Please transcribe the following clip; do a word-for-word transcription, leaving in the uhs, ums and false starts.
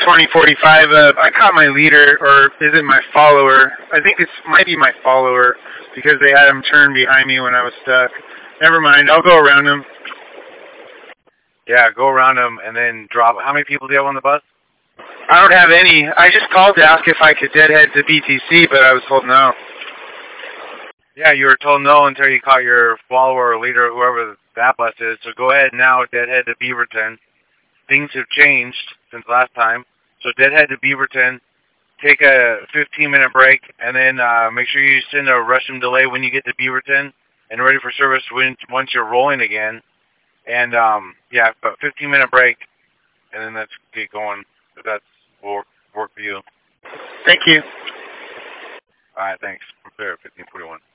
twenty forty-five. Uh, I caught my leader, or is it my follower? I think it might be my follower because they had him turn behind me when I was stuck. Never mind. I'll go around him. Yeah, go around him and then drop. How many people do you have on the bus? I don't have any. I just called to ask if I could deadhead to B T C, but I was told no. Yeah, you were told no until you caught your follower or leader, whoever that bus is. So go ahead now, deadhead to Beaverton. Things have changed since last time. So deadhead to Beaverton. Take a fifteen minute break, and then uh, make sure you send a Russian delay when you get to Beaverton and ready for service when, once you're rolling again. And, um, yeah, about fifteen minute break, and then let's get going. If that's work, work for you. Thank you. All right, thanks. I'm clear at fifteen forty-one.